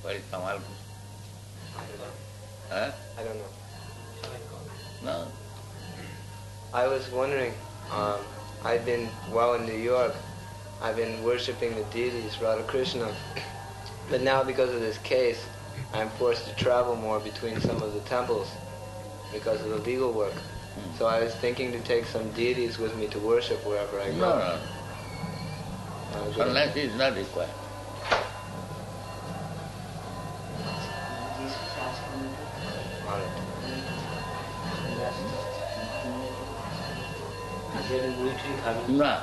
What is Kamal? I don't know. Huh? I don't know. No. I was wondering, I've been, while in New York, I've been worshipping the deities, Radha Krishna, but now because of this case, I'm forced to travel more between some of the temples because of the legal work. So I was thinking to take some deities with me to worship wherever I go. No. Sannyasi is not required. No.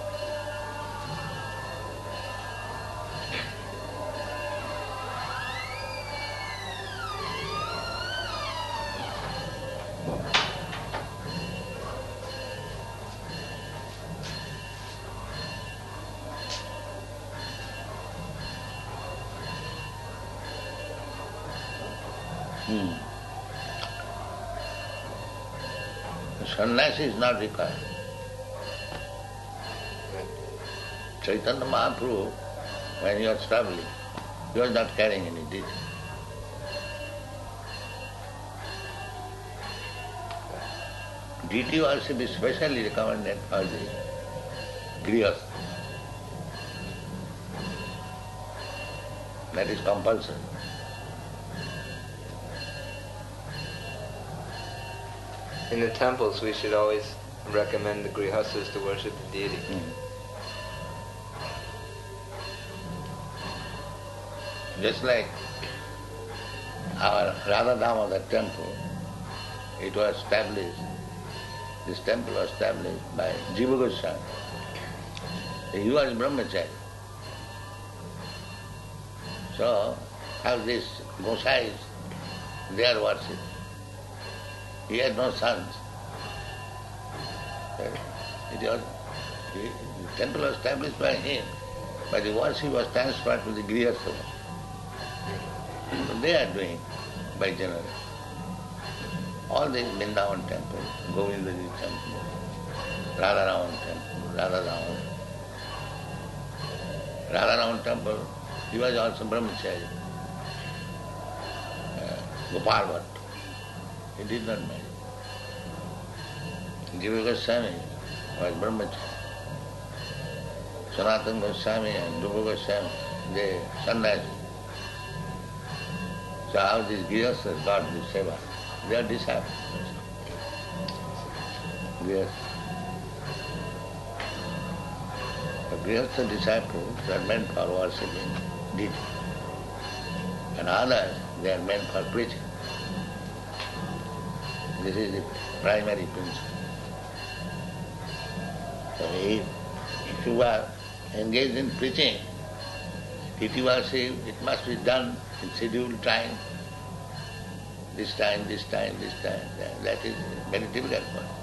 Sannyasi is not required. Chaitanya Mahaprabhu, when he was traveling, he was not carrying any deity. Deity worship is specially recommended for the grihastha. That is compulsory. In the temples, we should always recommend the grihasthas to worship the deity. Just like our Radha Damodar temple, it was established, this temple was established by Jiva Goswami. He was brahmachari. So, as these Gosais, they are worshipped. He had no sons. The temple was established by him, but the worship was transferred to the grihastha. They are doing by generation. All these Vrindavan temple, Govindaji temple, Radharaman temple, Radharaman temple, he was also brahmachari. Gopal Bhatt, he did not marry. Jiva Goswami was brahmachari. Sanatana Goswami and Rupa Goswami, they sannyasi. So how these grihasthas got this seva? They are disciples. Grihastha. The grihastha disciples are meant for worshipping deity. And others, they are meant for preaching. This is the primary principle. So if you are engaged in preaching, deity worship, it must be done in scheduled time. This time. That is very difficult for us.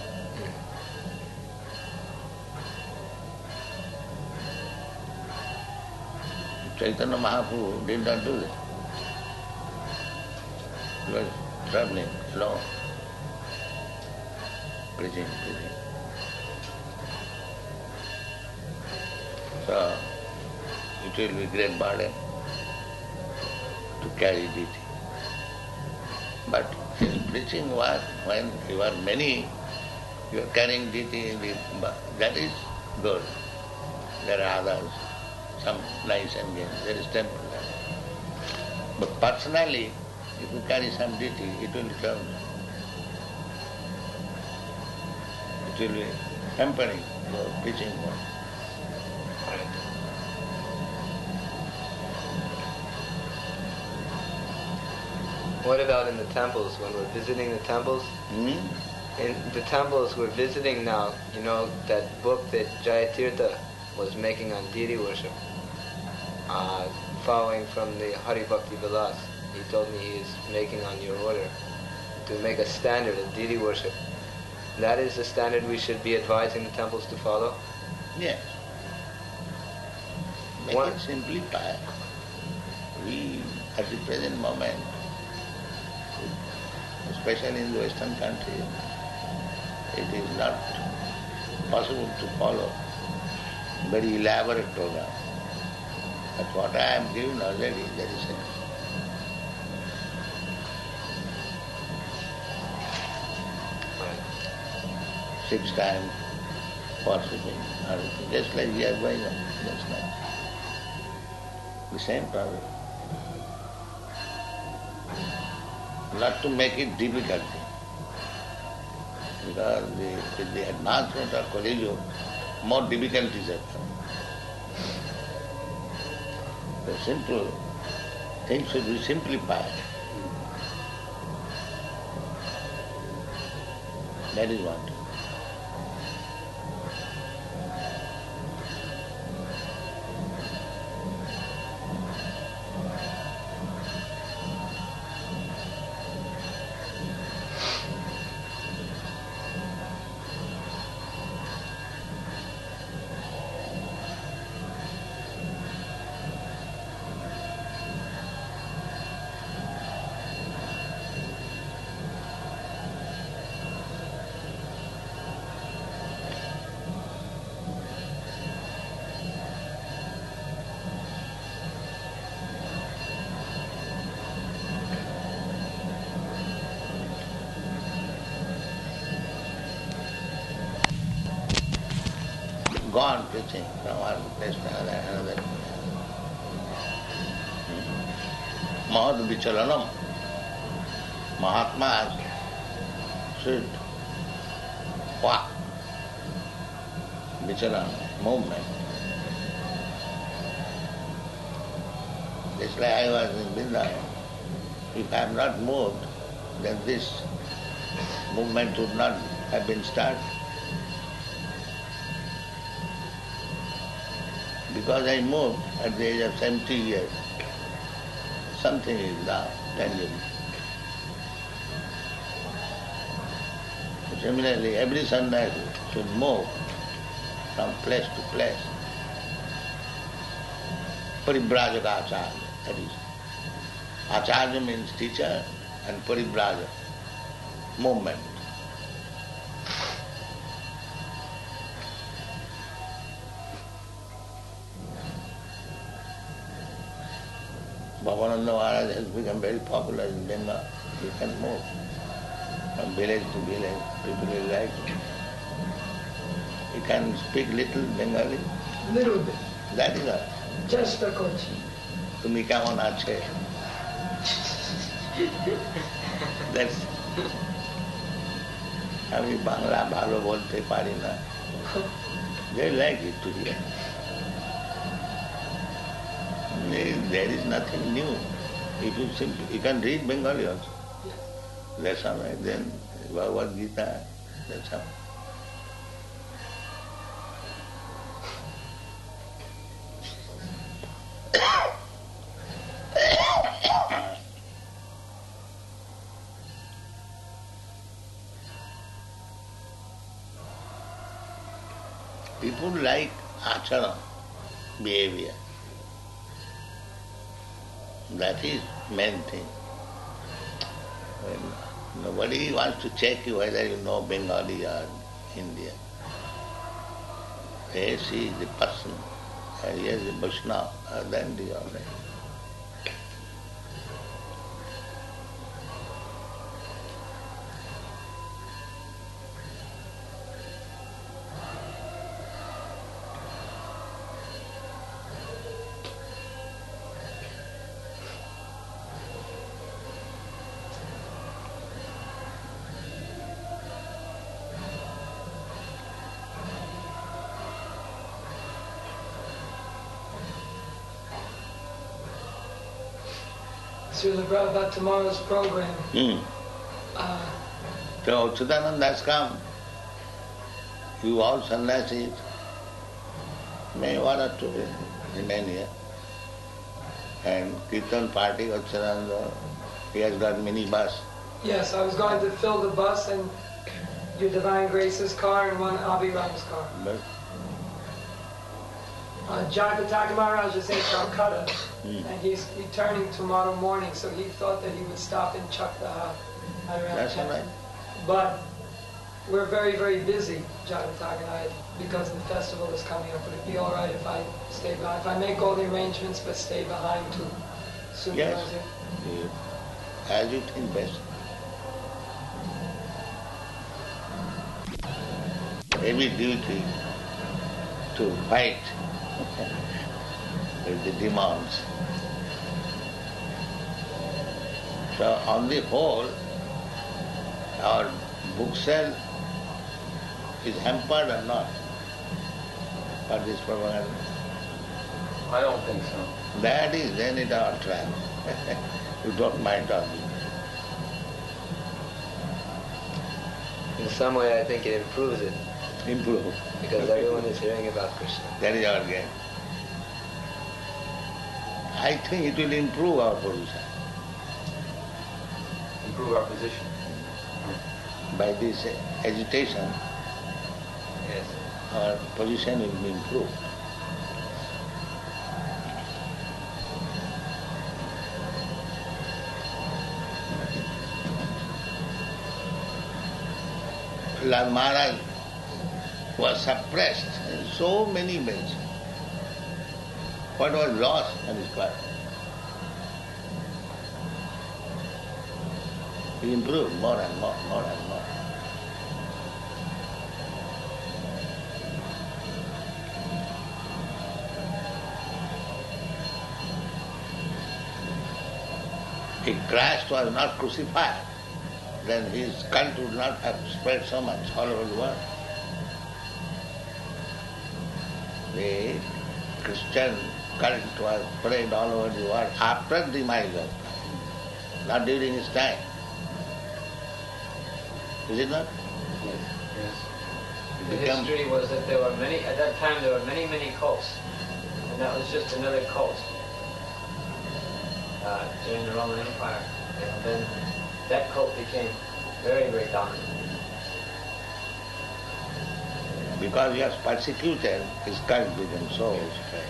Chaitanya Mahaprabhu did not do that. He was traveling alone, preaching. So, it will be great burden to carry deity. But his preaching was, when you are many, you are carrying deity, that is good. There are others, some nice engagement, there is temple. But personally, if you carry some deity, it will become, it will be hampering your preaching work. What about in the temples, when we're visiting the temples? In the temples we're visiting now, you know that book that Jayatirtha was making on deity worship, following from the Hari Bhakti Vilas. He told me he is making on your order to make a standard of deity worship. That is the standard we should be advising the temples to follow? Yes. Make it simplify. We, at the present moment, especially in the Western countries, it is not possible to follow very elaborate program. But what I am giving already, that is enough. 6 times worshipping, just like we are going on, just like the same problem. Not to make it difficult, because with the advancement of Kali Yuga, more difficulties are coming. The simple things should be simplified. That is one. Go on preaching from one place to another. Mahad Vichalanam. Mahatmas should walk. Vichalanam, movement. Just like I was in Vrindavan. If I am not moved, then this movement would not have been started. Because I moved at the age of 70 years, something is now tangible. Similarly, every sannyasi should move from place to place. Paribrajaka acharya, that is. Acharya means teacher and paribraja, movement. Bhavananda Maharaj has become very popular in Bengal. You can move from village to village. People will like it. You can speak little Bengali. Little bit. That is all. Just a coach. Tumi kemon ache? That's. আমি বাংলা ভালো বলতে পারি না. They like it to hear. There is nothing new. If you can read Bengali also. That's all right. Then Bhagavad Gita, that's all. People like achara, behavior. That is main thing. Nobody wants to check you whether you know Bengali or Indian. They see the person, and he is a Vaishnava, then they are right. Srila Prabhupada, tomorrow's program. So Chidananda has come. You all sannyasis may order to remain here. And Kirtan party of Chidananda, he has got mini bus. Yes, I was going to fill the bus and your Divine Grace's car and one Abhiram's car. But Janakataka Maharaj is in Calcutta, and he's returning tomorrow morning, so he thought that he would stop in Chakdaha. that's all right. But we're very, very busy, Jagataka and I, because the festival is coming up. Would it be all right if I stay behind? If I make all the arrangements but stay behind to supervise Yes. you? As you think best. Heavy duty to fight with the demons. So on the whole, our book sale is hampered or not for this propaganda? I don't think so. That is then it our trap. You don't mind all this. In some way, I think it improves it Improve. because everyone is hearing about Krishna. That is our game. I think it will improve our position. Improve our position. By this agitation, Yes. our position will be improved. Lal Maharaj was suppressed in so many ways. What was lost on his part? He improved more and more, more and more. If Christ was not crucified, then his cult would not have spread so much all over the world. The Christian cult was spread all over the world after the demise of Christ, not during his time. Is it not? Yes. The Become- history was that there were many, at that time there were many, many cults. And that was just another cult during the Roman Empire. And then that cult became very, very dominant. Because he was persecuted, his cult became so spread.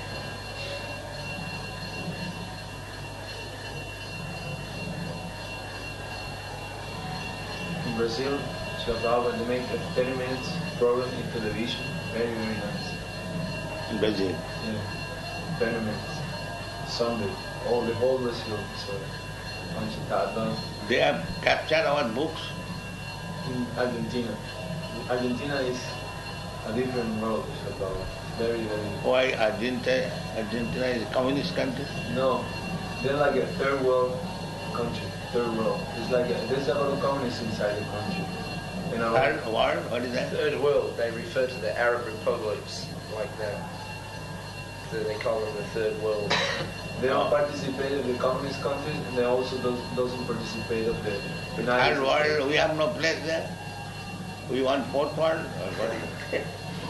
In Brazil, Shabbat, they make a 30 minutes program in television. Very, very nice. In Brazil. Yeah. 30 minutes. Sunday. All the whole Brazil. So, Conchitado. They have captured our books. In Argentina. Argentina is a different world, Shabbat. Very, very. Why Argentina is a communist country? No. They're like a third world country. Third world. It's like there's a lot of communists inside the country. And a lot Third world, what is that? Third world, they refer to the Arab republics like that. So they call them the third world. They don't participate in the communist countries, and they also doesn't participate of the United Third world, we have no place there. We want fourth world, or what is it?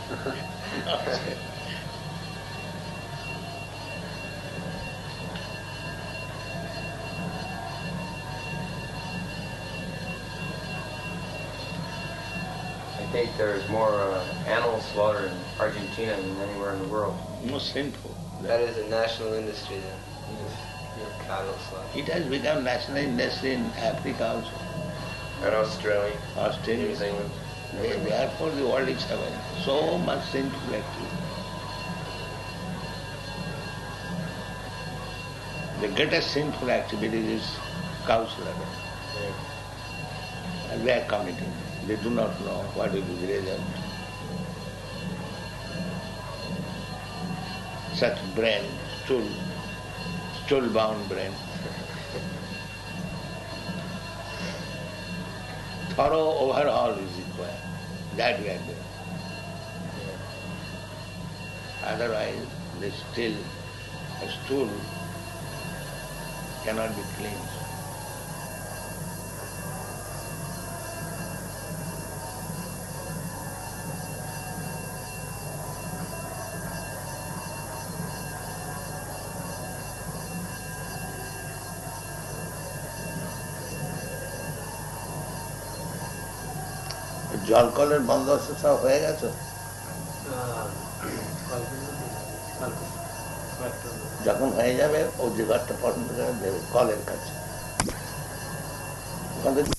I think there's more animal slaughter in Argentina than anywhere in the world. Most sinful. That is a national industry then. Yes. Cattle slaughter. It has become national industry in Africa also, And Australia, New Australia. Zealand. Therefore the world is having so much sinful activity. The greatest sinful activity is cow slaughter. And they are committing. They do not know what will be the result. Such brain, stool-bound brain. Thorough overhaul is required. That we are doing. Otherwise, a stool cannot be cleansed. জল কলের বন্দোবস্ত সব হয়ে গেছে যখন হয়ে যাবে ও যে ঘরটা পছন্দ করে দেবে কলের কাছে ওখান থেকে